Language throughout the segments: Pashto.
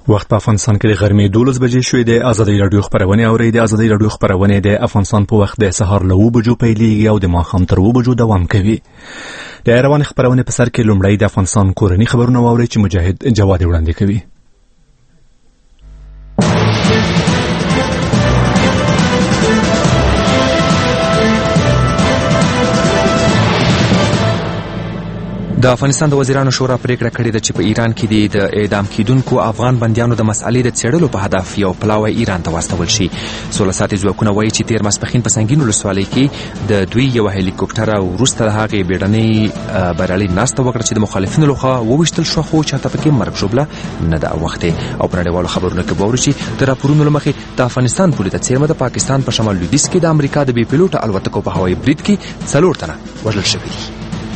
وخت په افغانستان کې د غرمې 12 بجې شوې د ازادي رادیو خبرونه اوري. د ازادي رادیو خبرونه د افغانستان په وخت د سهار له 2 بجو پیلېږي او د ماښام تر 2 بجو دوام کوي. د روان خبرونه په سر کې لومړی د افغانستان کورنی خبرونه واوري چې مجاهد جواد وړاندې کوي. د افغانستان د وزیرانو شورا پریکړه کړې ده چې په ایران کې د اعدام کیدونکو افغان بندیانو د مسألې د څېړلو په هدف یو پلاوی ایران ته واستول شي. 16 ساعتي ځواکونه وایي چې تیر ماسپښین په سنګین ولسوالۍ کې د دوی یو هلیکوپټر وروسته د هغې بیړنۍ بریالۍ ناسته وکړه چې د مخالفینو لخوا وویشتل شوه، خو چاته پکې مرګ ژوبله نه ده اوښتې. او په نړیوالو خبرونو کې به واورو چې د راپورونو له مخې د افغانستان پولې ته څیرمه د پاکستان په شمال لویدیځ کې د امریکا د بې پیلوټه الوتکو په هوایي برید کې 4 تنه وژل شوي دي.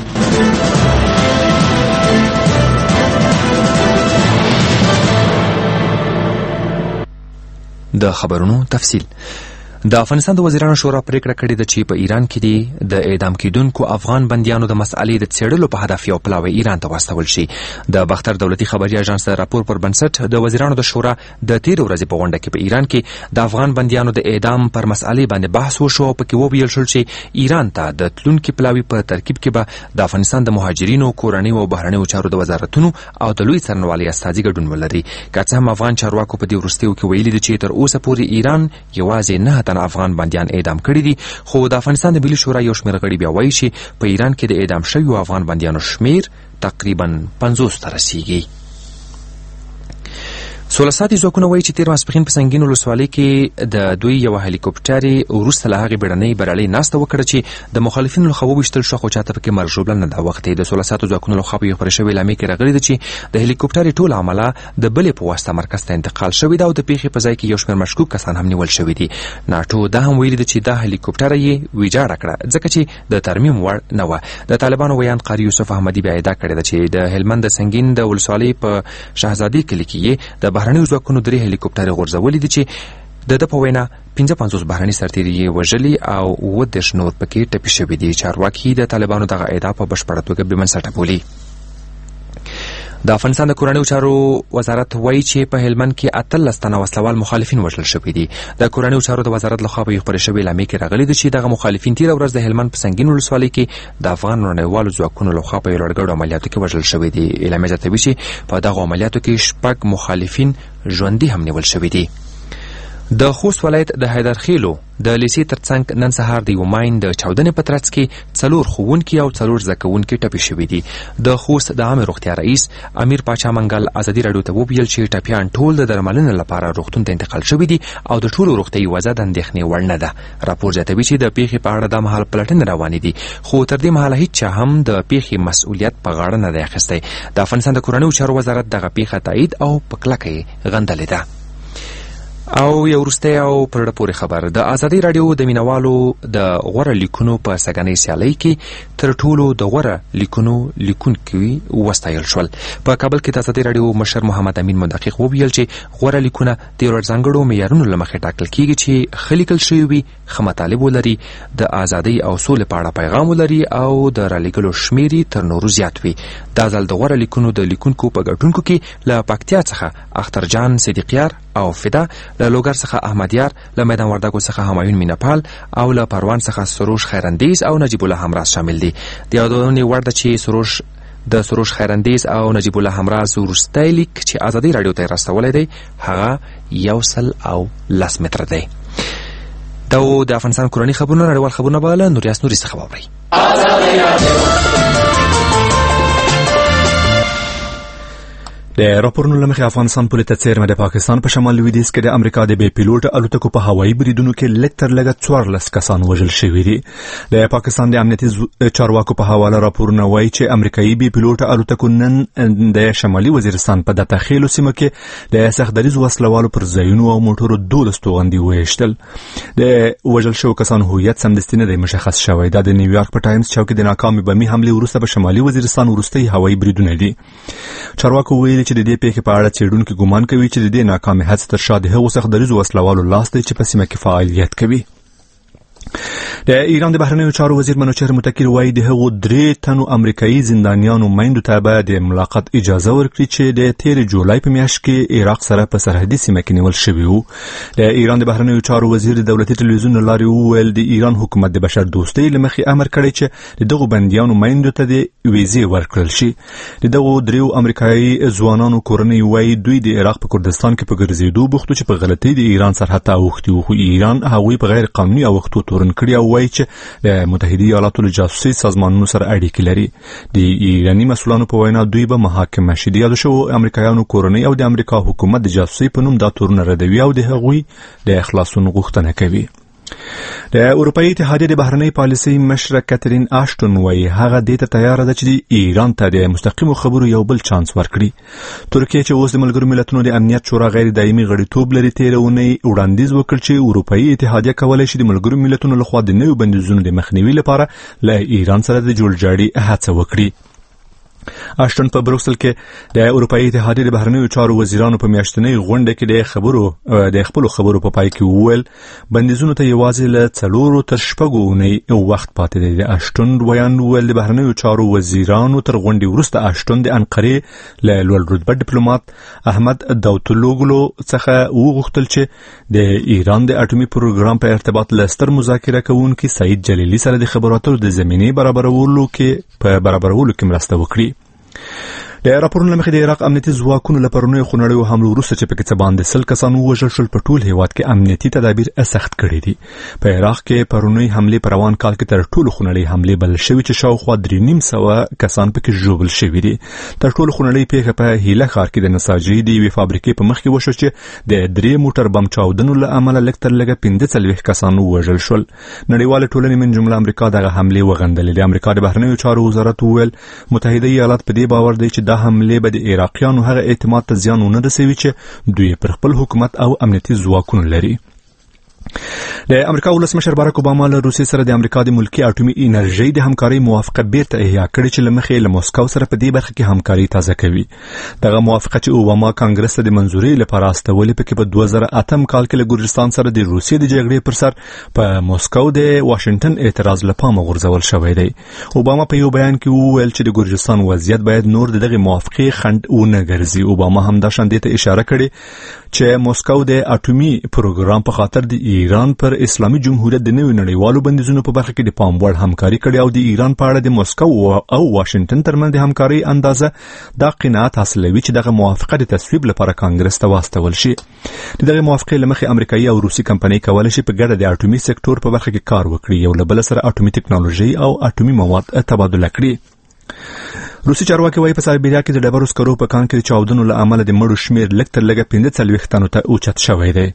د خبرونو تفصیل. د افغانستان د وزیرانو شورا پریکړه کړې ده چې په ایران کې د اعدام کیدونکو افغان بندیانو د مسألې د څېړلو په هدف یو پلاوی ایران ته واستول شي. د باختر دولتي خبري اژانس د راپور پر بنسټ د وزیرانو د شورا د تیر ورځې په غونډه کې په ایران کې د افغان بندیانو د اعدام پر مسألې باندې بحث وشو او پکې وویل شول چې ایران ته د تلونکي پلاوی په ترکیب کې به د افغانستان د مهاجرینو، کورنیو او بهرنیو چارو د وزارتونو او د لوی څارنوالۍ استازي ګډون ولري. که څه هم افغان چارواکو په دې وروستیو کې ویلي دي چې تر اوسه پورې ایران یوازې 9 تنه افغان بندیان اعدام کړي دي، خو د افغانستان د ملي شورا یو شمېر غړي بیا وایي چې په ایران کې د اعدام شویو افغان بندیانو شمېر تقریبا 50 ته رسیږي. 16 ساعتي ځواکونه وایي چې تیر ماسپښین په سنګین ولسوالۍ کې د دوی یو هلیکوپټر وروسته له هغې بیړنۍ بریالۍ ناسته وکړه چې د مخالفینو لخوا وویشتل شوه، خو چاته پکې مرګ ژوبله نه ده اوښتې. د 16 ساعتو ځواکونو لخوا په یو خپره شوې اعلامیې کې راغلي ده چې د هلیکوپټر ټول عمله د بلې په واسطه مرکز ته انتقال شوې ده او د پیښې په ځای کې یو شمېر مشکوک کسان هم نیول شوي دي. ناټو دا هم ویلي ده چې دا هلیکوپټر یې ویجاړه کړه ځکه چې د ترمیم وړ نه وه. د طالبانو ویاند قاري یوسف احمدي بیا ادعا کړې ده چې د هلمند د سنګین د ولسوالۍ په شهزادي کلي کې د بهرنیو ځواکونو درې هلیکوپټر غورځولي دي چې د په وینا 55 بهرني سرتیري یې وژلي او 30 نور پکې ټپي شوي دي. چارواکي د طالبانو دغه ادعا په بشپړه توګه بې بنسټه بولي. د افغانستان د کورنیو چارو وزارت وایي چې په هلمند کې 18 تنه وسلوال مخالفین وژل شوي دي. د کورنیو چارو د وزارت لخوا په یو خپرې شوې اعلامیې کې راغلي دي چې دغه مخالفین تېره ورځ د هلمند په سنګین ولسوالۍ کې د افغان نړیوالو ځواکونو لخوا په یو لړګړو عملیاتو کې وژل شوي دي. اعلامیه زیاتوي چې په دغو عملیاتو کې 6 مخالفین ژوندي هم نیول شوي دي. د خوست ولایت د حیدرخیلو د لیسې ترڅنګ نن سهار د یو ماین د چاودنې په ترڅ کې 4 ښوونکي او 4 زده کوونکي ټپي شوي دي. د خوست د عامې روغتیا رئیس امیر پاچا منګل ازادي راډیو ته وویل چې ټپیان ټول د درملنې لپاره روغتون ته انتقال شوي دي او د ټولو روغتیایي وضع د اندېښنې وړ نه ده. راپور زیاتوي چې د پیښې په اړه د مهال پلټنې روانې دي، خو تر دې مهاله هیڅ چا هم د پیښې مسؤلیت په غاړه نه دی اخیستی. د افغانستان د کورنیو چارو وزارت دغه پیښه تایید او په کلکه یې غندلې ده. او یو وروستی او پر زړه پورې خبر. د ازادي راډیو د مینوالو د غوره لیکونو په سږنۍ سیالۍ کې تر ټولو د غوره لیکونو لیکونکي وستایل شول. په کابل کې د ازادي راډیو مشر محمد امین مدقق وویل چې غوره لیکونه د یو ځانګړو معیارونو له مخې ټاکل کیږي چې ښه لیکل شوي وي، ښه مطالب ولري، د ازادۍ او سولې په اړه پیغام ولري او د رالیږلو شمېر یې تر نورو زیات وي. دا ځل د غوره لیکونو د لیکونکو په ګټونکو کې له پکتیا څخه اخترجان صدیقیار او فدا، له لوګر څخه احمدیار، له میدان وردګو څخه همایون مینپال او له پروان څخه سروش خیراندیز او نجیب الله همراز شامل دي. د یادونې وړ ده چې سروش خیراندیز او نجیب الله همراز وروستی لیک چې ازادي راډیو ته یې راستولی دی هغه 110 متره دی. دا د افغانستان کورني خبرونه. نړیوال خبرونه به له نوریاس نوري څخه واورئ. د راپورونو له مخې افغانستان پولې ته څیرمه د پاکستان په شمال لویدیځ کې د امریکا د بې پیلوټ الوتکو په هوایي بریدونو کې لږ تر لږه 14 کسان وژل شوي دي. د پاکستان د امنیتي چارواکو په حواله راپورونه وایي چې امریکایي بې پیلوټ الوتکو نن د شمالي وزیرستان په دتخیلو سیمه کې د سختدریزو وسلوالو پر ځایونو او موټرو 12 توغندي وویشتل. د وژل شوو کسانو هویت سمدستي نه دی مشخص شوی. دا د نیویارک په ټایمز چوکۍ د ناکامې بمي حملې وروسته په شمالي وزیرستان وروستي هوایي بریدونه دي. چارواکو ویلي چې د دې پیښې په اړه څېړونکي ګمان کوي چې د دې ناکامې هڅې تر شا د هغو سختدریزو وسلوالو لاس دی چې په سیمه کې فعالیت کوي. د ایران د بهرنیو چارو وزیر منوچهر متکي وایي د هغو 3 تنو امریکایي زندانیانو میندو ته به د ملاقات اجازه ورکړي چې د 13 جولای په میاشت کې عراق سره په سرحدي سیمه کې نیول شوي وو. د ایران د بهرنیو چارو وزیر د دولتي تلویزیون لارې وویل د ایران حکومت د بشر دوستۍ لمخې امر کړی چې د دغو بندیانو میندو ته د ویزې ورکړل شي. د دغو 3 امریکایي ځوانانو کورنۍ وایي دوی د عراق په کردستان کې په ګرځېدو بوختو چې په غلطۍ د ایران سرحد ته اوښتي وو، خو ایران هغوی په غیر قانوني اوښتو تورن کړي او وایي چې د متحده ایالاتو له جاسوسي سازمانونو سره اړیکې لري. د ایراني مسؤلانو په وینا دوی به محاکمه شي. د یادو شوو امریکایانو کورنۍ او د امریکا حکومت د جاسوسي په نوم دا تورونه ردوي او د هغوی د خلاصون غوښتنه کوي. د اروپאי اتحادیه د بهرنۍ پالیسۍ مشره کاترین آشټون وایي هغه دې ته تیار ده چې ایران ته د مستقیمو خبرو یو بل چانس ورکړي. ترکیه چې اوس د ملګرو ملتونو د امنیت شورا غیر دایمي غړیتوب لري تېره اونۍ وړاندیز وکړ چې اروپאי اتحادیه کولی شي د ملګرو ملتونو لخوا د نویو بندیزونو د مخنیوي لپاره له ایران سره د جوړجاړي هڅه وکړي. آشټون په بروکسل کې د اروپאי اتحادیې د بهرنیو چارو وزیرانو په میاشتنۍ غونډه کې د خپلو خبرو په پای کې وویل بندیزونو ته یوازې له 4 تر 6 اونۍ وخت پاتې دی. د آشټون ویان وویل د بهرنیو چارو وزیرانو تر غونډې وروسته آشټون د انقرې له لوړ رتبه ډیپلوماټ احمد داوتولوګلو څخه وغوښتل چې د ایران د اټومي پروګرام په ارتباط له ستر مذاکره کوونکي سعید جلیلي سره د خبرو د زمینې برابرولو کې مرسته وکړي. د راپورونو لمخې د عراق امنیتي ځواکونو له پرونیو خونړیو حملو وروسته چې پکې څه باندې 100 کسان ووژل شول په ټول هیواد کې امنیتي تدابیر سخت کړي دي. په عراق کې پرونی حملې په روان کال کې تر ټولو خونړۍ حملې بلل شوې چې شاوخوا 3,500 کسان پکې ژوبل شوي دي. تر ټولو خونړۍ پیښه په هیله ښار کې د نساجۍ د یوې فابریکې په مخ کې وشو چې د 3 موټر بم چاودنو له امله لږ تر لږه 45 کسان ووژل شول. نړیواله ټولنې من جمله امریکا دغه حملې وغندلې. د امریکا د بهرنیو چارو وزارت وویل متحده ایالات په دې باور دی چې دا حملې به د عراقیانو هغه اعتماد ته زیان ونه رسوي چې دوی پر خپل حکومت او امنیتي ځواکونو لري. د امریکا ولسمشر باراک اوباما له روسیې سره د امریکا د ملکی اټومي انرژۍ د همکارۍ موافقه بیرته احیا کړې چې له مخې له موسکو سره په دې برخه کې همکاري تازه کوي. دغه موافقه چې اوباما کانګرس ته د منځورۍ لپاره استولې پکې په 2008 کال کې له ګورجستان سره د روسیې د جګړې پر سر په موسکو د واشنگټن اعتراض لپاره غورځول شوی دی. اوباما په یو بیان کې وویل چې د ګورجستان وضعیت باید نور دغه موافقې خنډ ونه ګرځي. اوباما هم دا شان ته اشاره کړې چې موسکو د اټومي پروګرام په خاطر د ایران پر اسلامي جمهوریت د نویو نړیوالو بندیزونو په برخه کې د پام وړ همکاري کړې او د ایران په اړه د موسکو او واشنگټن ترمنځ د همکارۍ اندازه دا قناعت حاصلوي چې دغه موافقه د تصویب لپاره کانګرس ته واستول شي. دغه موافقه لمخې امریکایي او روسي کمپنۍ کولی شي په ګډه د اټومي سکتور په برخه کې کار وکړي، یو له بل سره اټومي ټکنالوژي او اټومي مواد تبادله کړي. روسي چارواکي وايي په سایبریا کې د ډبرو سکرو په کان کې د چاودنو له امله د مړو شمیر لږ تر لږه 45 تنو ته اوچت شوی دی.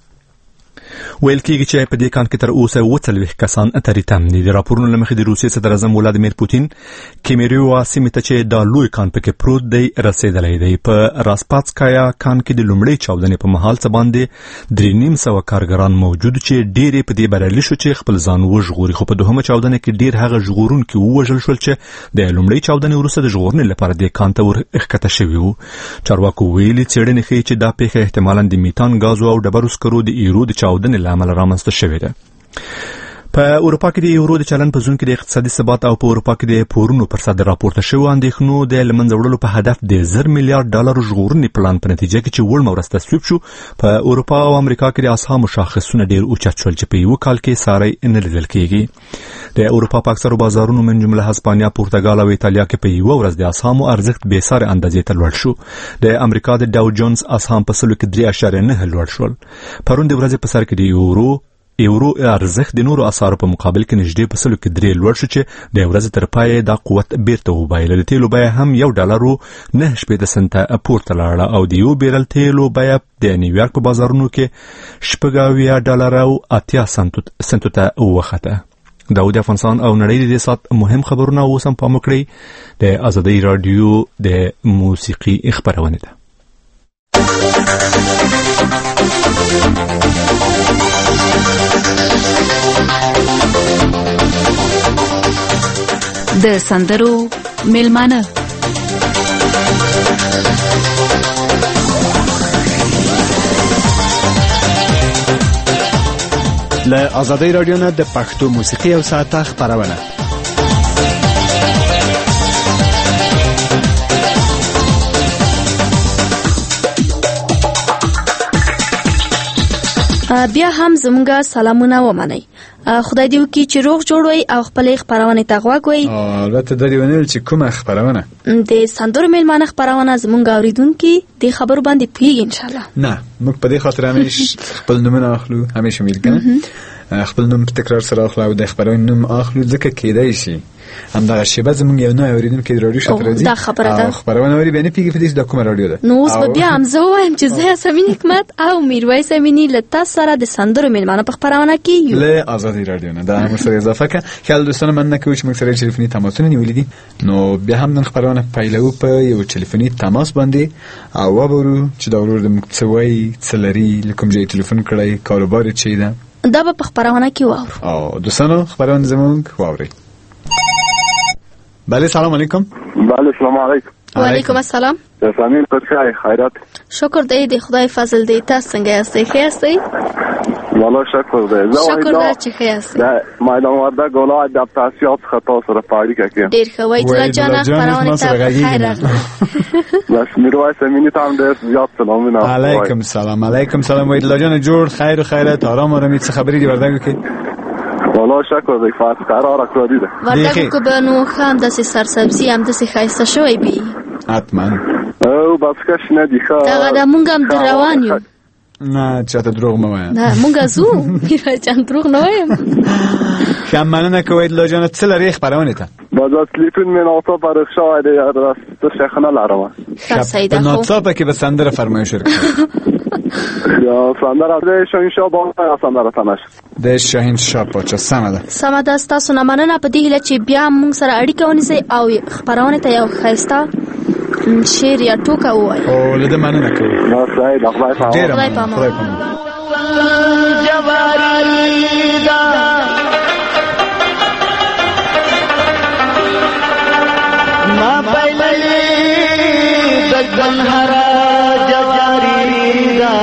ویل کېږي چې په دې کان کې تر اوسه 40 کسان تریتم دي. د راپورونو له مخې د روسیې صدر اعظم ولادیمیر پوتین کیمیریوا سیمې ته چې دا لوی کان پکې پروت دی رسیدلی دی. په راسپاتسکایا کان کې د لومړۍ چاودنې په مهال څه باندې 3,500 کارګران موجود چې ډېرې په دې بریالي شو چې خپل ځان وژغوري، خو په دوهمه چاودنه کې ډېر هغه ژغورونکي ووژل شول چې د لومړۍ چاودنې وروسته د ژغورنې لپاره د کان ته ورښکته شوي وو. چارواکو ویلي څېړنې ښیي چې دا پیښه احتمالاً د میتان غازو او ډبرو سکرو د ایرو د چاودنې له امله رامنځته شوې ده. په اروپا کې د یورو د چلن په زون کې د اقتصادي ثبات او په اروپا کې د پورونو پر سر راپورته شوی اندېښنو د لمنځه وړلو په هدف د $1,000 ملیارډ ژغورنې پلان په نتیجه کې چې وړ ورځ تصویب شو په اروپا او امریکا کې د اسهامو شاخصونه ډېر اوچت شول چې په یو کال کې ساری نه لیدل کېږي. د اروپا په اکثرو بازارونو من جمله هسپانیا، پرتګال او ایتالیا کې په یو ورځ د اسهامو ارزښت بې ساري اندازې ته لوړ شو. د امریکا د ډاو جونز اسهام په 3.9 لوړ شول. پرون د ورځې په سر کې د یورو ارزښت د نورو اسعارو په مقابل کې نږدې په 3 لوړ شو چې د ورځې تر پای دا قوت بیرته وبایله. د تیلو بیه هم $1.9 سنټه پورته لاړه او د یو بیرل تیلو بیه د نیویارک په بازارونو کې $8.80 سنټو ته وخته. دا د افغانستان او نړۍ د سات مهم خبرونه اوس هم پام وکړئ. د ازادي رادیو د موسیقي خبرونه ده. د سندرو میلمانه له آزادۍ رادیو نه د پښتو موسیقي او ساعته خبرونه. بیا هم زموږه سلامونه ومنئ. خدای دې وکړي چې روغ جوړ وئ او خپلې خپرونې ته غوږ وئ. البته دا دې ونیول چې کومه خپرونه؟ د سندرو میلمانه خپرونه زموږ اوریدونکي د خبرو باندې پوهیږي انشاءالله. نه موږ په دې خاطر همیش خپل نومونه اخلو، همیشه ویل کنه خپل نوم په تکرار سره اخلو او د خبرونې نوم اخلو، ځکه کېدای شي همدغه شیبه زموږ یو نوی اوریدونکی د رادیو شته راځي دا خبره ده خبرونه اوري بیا نه پیږي په دې د کومه رادیو ده. نو اوس به بیا هم زه وایم چې زه یاسمین حکمت او میرویس امینی له تاسو سره د سندرو میلمانه په خپرونه کې یو له آزادۍ رادیو نه. دا هم سره اضافه که خیال دوستان من نکوي چې موږ سره تلیفوني تماسونه نیولې دي، نو بیا هم نن خبرونه پیلو په یو تلیفوني تماس باندې او وبورو چې دا ورور د موږ څه وایي، څه لري، له کوم ځای تلیفون کړی، کاروبار یې چی ده، دا به په خبرونه کې واورو. او دوستانو خبرونه زموږ واورئ. بله سلام علیکم. بله سلام علیکم. و علیکم السلام. یاسمین پرخای خیرات. شکر دی خدای فضل دی. تاسو څنګه یاستئ؟ ښه یاستئ؟ والله شکر دی. شکر دی چې ښه یاستئ. میدان وردګ ولایت د تاسیات خطا سره پاړیکه کې ډیر ښه وایي چې جان خبرونه ته خیر راغلی. بس میرویس امینی ته هم ډیر زیات سلامونه. علیکم سلام. علیکم سلام. وای الله جان جوړ خیر و خیرات آرام آرامی څه خبرې دی وردګو کې؟ والله شکر دی فاس قرار کړی دی. وردګو کې به نو خام د سرسبزي هم د خایسته شوی بي. حتما. او بس کښ نه دی ښه. دا د مونږ هم در روان یو. نه چاته دروغ مې وایم. نه مونږ زو میرا جان دروغ نه وایم. خام مننه کوي الله جان څه لري خبرونه ته؟ باز تلیفون مې نوڅه پر شوی دی راست شیخنا لارم. سیدا خو. نوڅه کې به سندره فرمایش ورکړي. یا سندره د شاهین شاه باچا سندره تنش. د شاهین شاه باچا سمده تاسو نه مننه په دې هیله چې بیا موږ سره اړیکه ونیسئ او خبرونه ته یو ښایسته شعر یا ټوکه ووایي. او له دې مننه کوي. خدای پامان. ما پایلې د ګنهرا جواری دا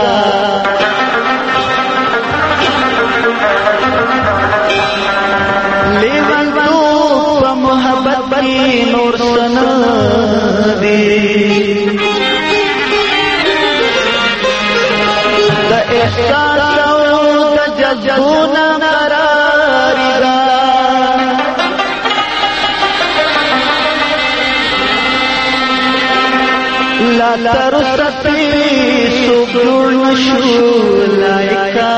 لیوان تو په محبت کې نور سن دی د احساس او د جذبونه قرار دا لا ترسطي سبل مشهور لائكا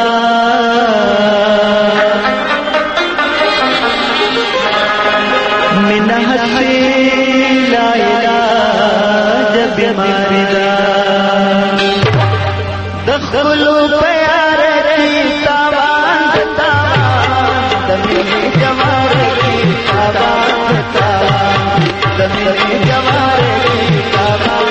من حسي لا علاج بیماری دا دخلو پیارتی تابان دمی جمارتی تابان دمی جمارتی تابان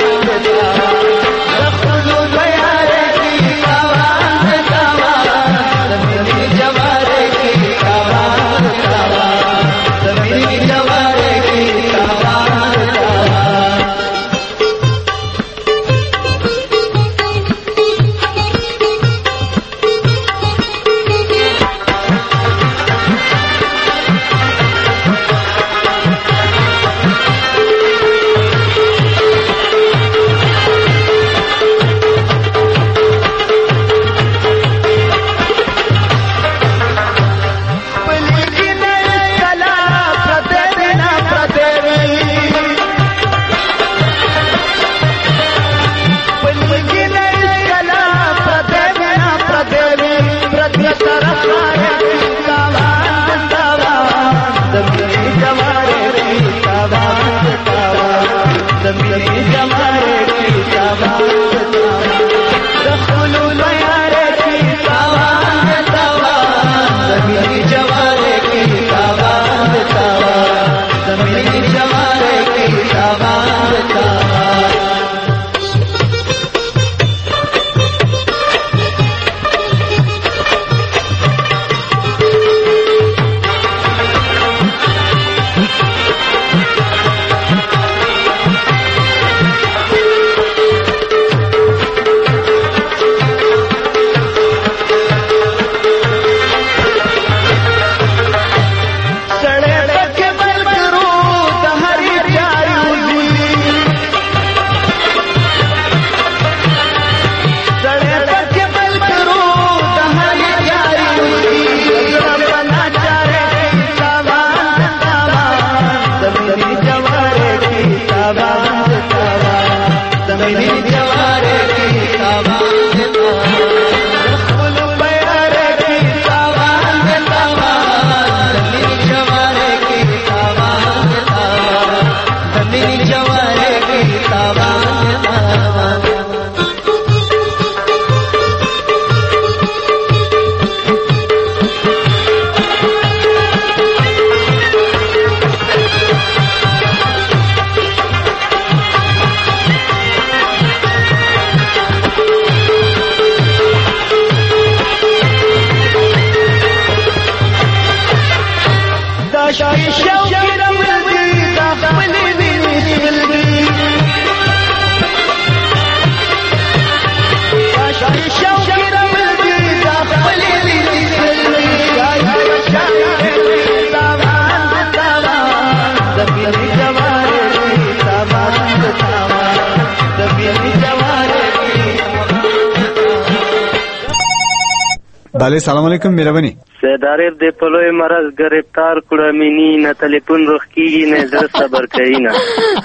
بله سلام علیکم مهربانی سیدارب د پلوی مرض گرفتار کړمینی نه تلیفون روخ کیږي نه زړه صبر کوي نه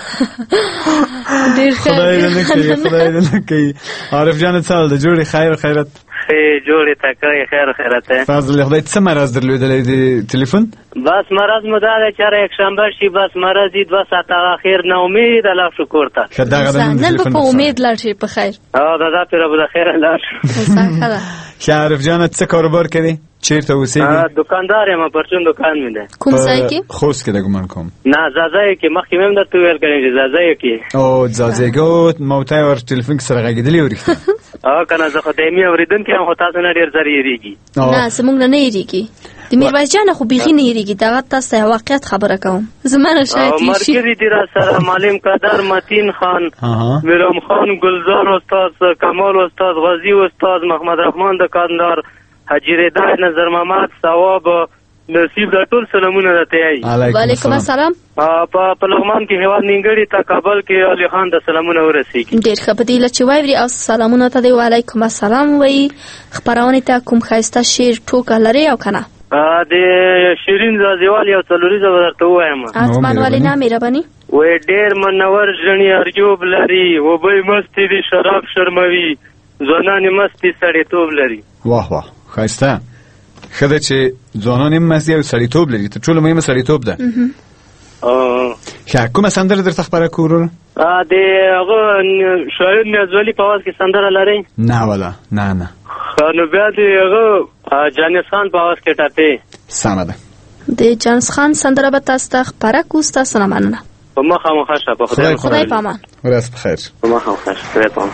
ډیر خدای دې نه کوي عارف جان څه د جوړي خیر خیرت جوړې تکای خیر خیرت فضل خدای څه مرض درلودلې د تلیفون بس مرض مدار چاره یک شنبه شي بس مرض دې 2 ساعت اخر نه امید الله شکر ته نن په امید لاړ شي په خیر دا پر به خیر لاړ عارف جان څه کاروبار کوي چیرته اوسېږي دکاندار یم پرچون دکان مې ده کوم ځای کې خوست کې د ګمان کوم نه زازای کې مخکې مې د تو ویل کړی زازای کې او زازایګو موته ور ټلیفون سره غږیدلی ورته کنه زه خو ته مې اوریدونکو هم تاسو نه ډیر زری یریږي نه سمونږ نه یریږي د میرویس جان خو بیخي نه یریږي دا تاسو واقعیت خبره کوم زمانه شاید شي مرکزی دی را سره معلم قدر متین خان میرام خان گلزار استاد کمال استاد غازی استاد محمد رحمان دکاندار حاجی رضا نظر محمد ثواب نصیب د ټول سلامونه راته وعلیکم السلام په لغمان کې هوا نیمګړی تا کابل کې علي خان د سلامونه ورسیږي ډیر ښه بدیله چې وایي او سلامونه ته دی وعلیکم السلام وای خبرونه ته کوم خاسته شیر ټوکه لري او کنه د شیرین زازیوال یو څلوري زو درته وایم اتمان والی نه مهرباني وې ډیر منور ژنی ارجوب لري و به مستی دي شراب شرموي ځوانان مستی سړی توب لري واه واه خاسته خدای چې ځوانان مستی او سړی توب لري ته ټول مهمه سړی توب ده کومه سندره درته خبره کورو د هغه شاعر نازولی په واس کې سندره لري نه ولا نه نو بیا د هغه جانس خان په واس کې ټاپه سمه ده د جانس خان سندره به تاسو ته خبره کوستا سلامانه په مخه مخه په خدای پامان ورځ بخیر په مخه مخه خدای پامان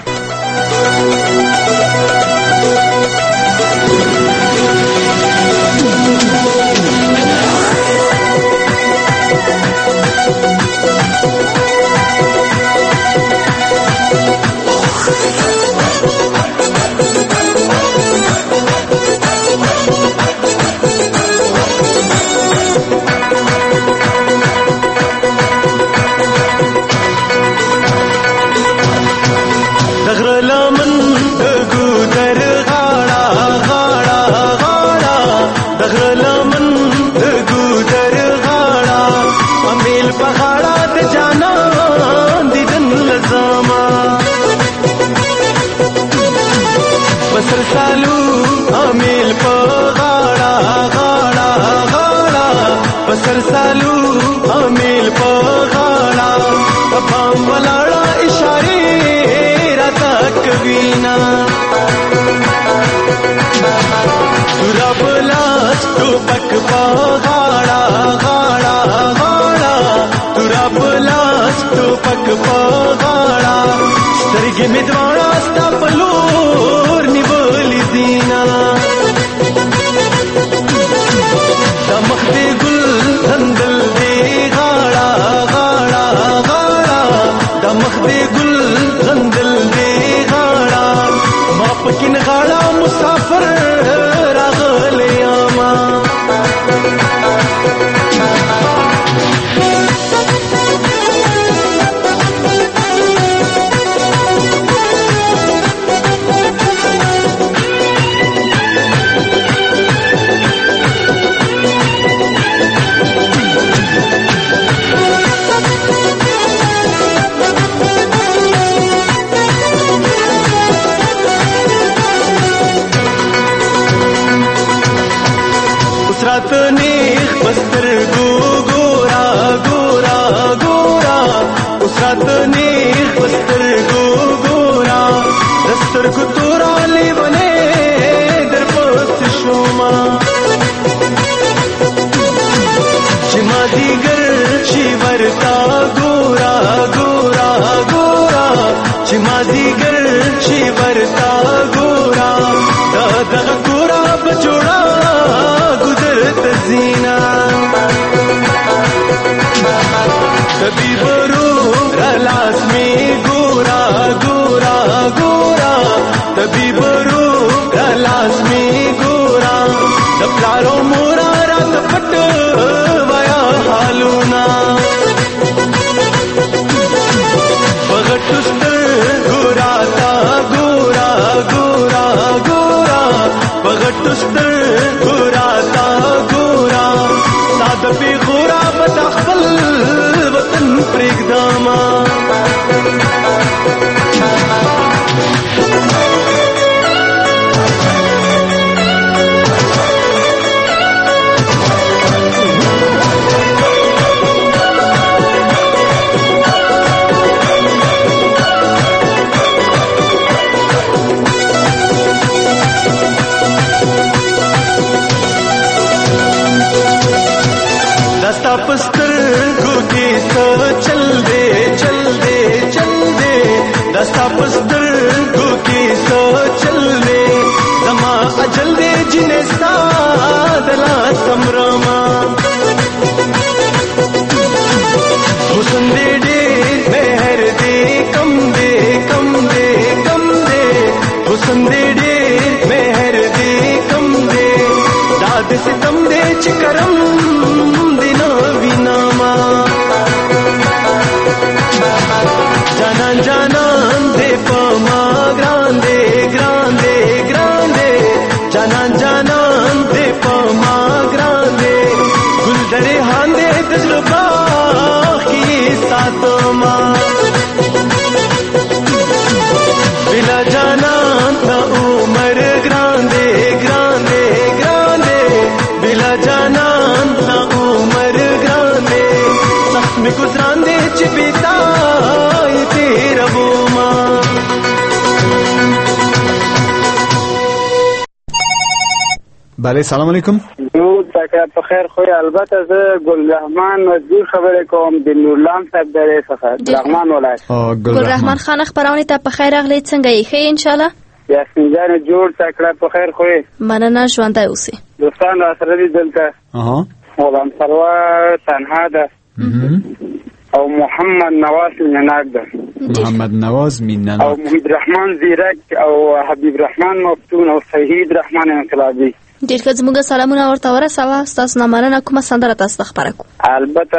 पट वया हालूना बगटुस्त गुराता गोरा गोरा गोरा बगटुस्त गुराता गोरा साद पे गोरा बतखबल वतन प्रेगदामा पस्तर गुकी सा चल दे चल दे चल दे दस्ता पस्तर गुकी सा चल दे दमा अजल दे जिने सादला समरमा हुसन दे दे मेहर दे कम दे कम दे कम दे हुसन दे दे मेहर दे कम दे दाद से कम दे चिकरम जाना जाना दे पमा ग्रांदे ग्रांदे ग्रांदे जाना जाना दे पमा ग्रांदे गुलदरे हांदे तजुर्बा की सातमा बिला जाना ना उमर ग्रांदे ग्रांदे ग्रांदे बिला जाना ना उमर ग्रांदे सख्त में गुजरांदे चिपिता بله سلام علیکم. درود تکرار بخیر. خوی البته از گلرحمن مزدور خبر کوم د نورلام صاحب درې څخه رحمان ولایت. گلرحمن خان خبرونه ته په خیر اغلی څنګه یې ښه ان شاء الله. یا څنګه جوړ تکرار بخیر خوی. مننه ژوندای اوسئ. دوستان را سره دي دلته. غلام سرور تنها ده. او محمد نواز مینناک ده. محمد نواز مینناک او محمد رحمان زیرک او حبیب رحمان مفتون او شهید رحمان انقلابی. ډیر ښه زموږ سلامونه ورته ورسوه. ستاسو نه مننه. کومه سندره تاسو ته خپره کړو؟ البته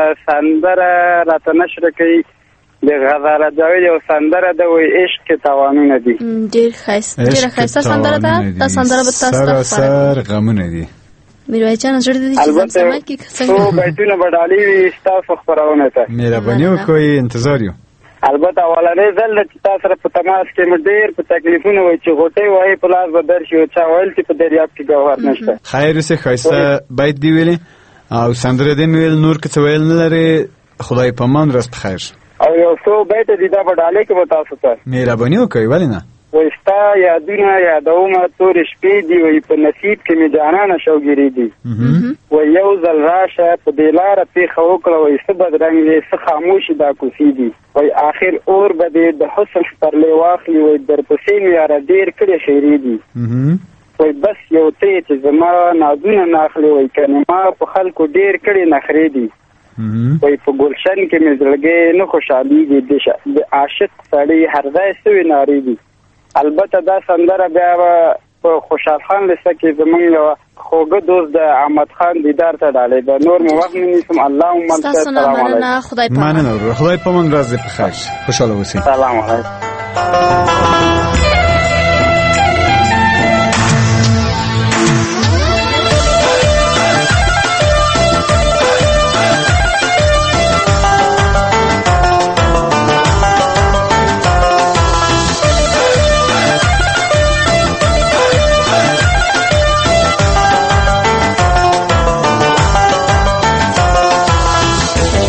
سندره راته نشره کوي د غزاله جاوید یو سندره ده وایي عشق توانونه دي. ډیر ښایسته ډیره ښایسته سندره ده. دا سندره به تاسو ته سر غمونه دي. میرویس جان زړه دې چې زما کې څنګه تو بیتونه بډالي وي ستاسو خبرونه ته مهرباني وکړئ انتظار یو. البته اولنې ځل چې تاسو سره په تماس کې مې ډېر په تکلیفونه وای چې غوټې وای په لاس به درشي او چا ویل چې په دریاب کې ګوهر نشته. خیر اوسه ښایسته بیت دی ویلې او سندره دې ویل نور څه ویل نه لري. خدای پامان راست بخیر. او یو څو بیت دې دا بډالې کې به تاسو ته مهرباني وکړئ ولې نه. وستا یادونه یادومه تور شپې دی وای په نصیب کې می جانانه شوګری دی و یو ځل راشه په دلاره پیخه وکړه وای څه بدرنګ دې څه خاموشي دا کوسی دی وای آخر اور بده د حسن پر لواخلی وای در پسې می یار ډیر کړي خیری دی وای بس یو ته چې زما نازونه ناخلی وای کنه ما په خلکو ډیر کړي نخری دی وای په ګلشن کې می زړګې نه خوشالي دي د عاشق سړی هر ځای سوي ناری دی. البته دا سندره بیا په خوشحال خان لسته کې زمونږ یو خوږه دوست د احمد خان دیدار ته ډالې ده. نور مو وخت نه نیسم. اللهم ستاسو نه مننه. خدای پامان مننه. خدای پامان راز دې په خیر. خوشاله اوسئ. سلام علیکم.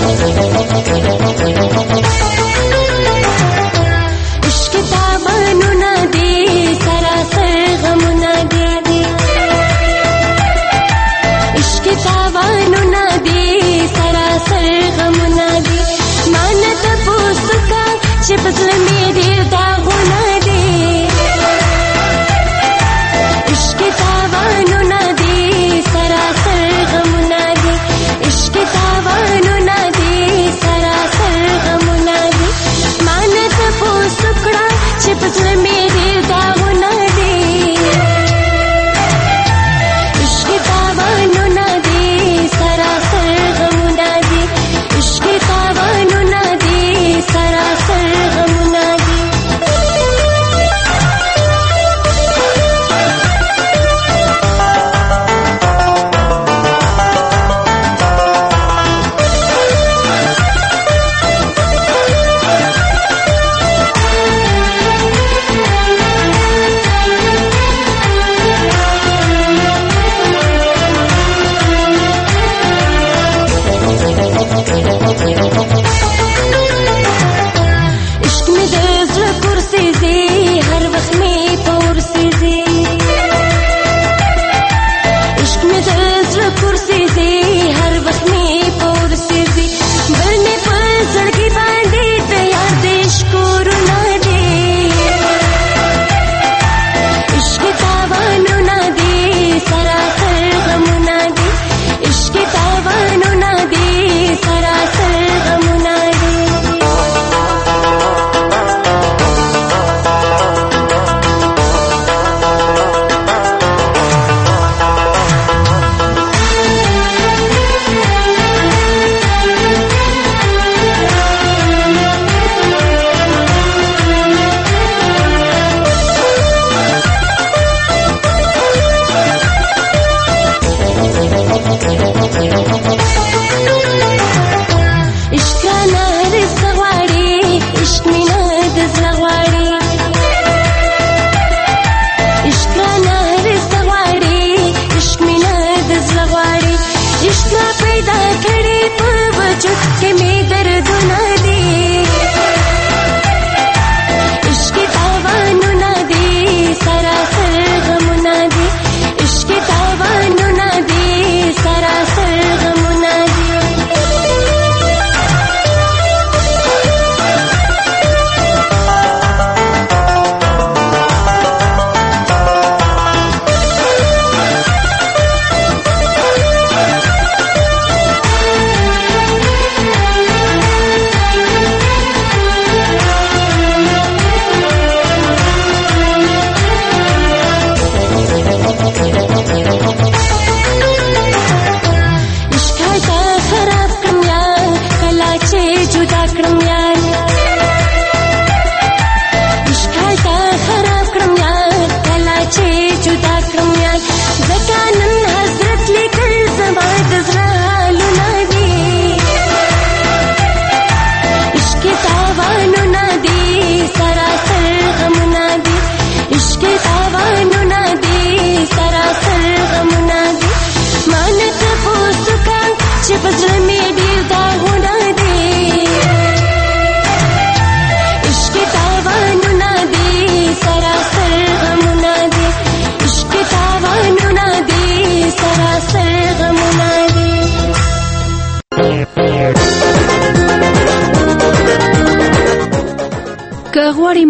इश्क दामनों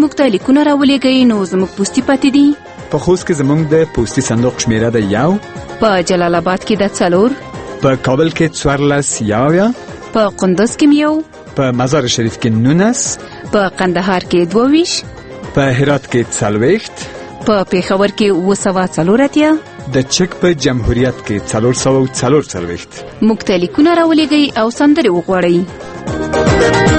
موږ ته لیکونه راولېږئ نو زموږ پوستي پاتې دي. په خوست کې زموږ د پوستي صندوق شمیره ده 1، په جلال آباد کې د 4، په کابل کې 14 په قندوز کې 1، په مزار شریف کې 19، په قندهار کې 22، په هرات کې 40، په پیښور کې 240، د چک په جمهوریت کې 444. موږ ته لیکونه راولېږئ او سندرې وغواړئ.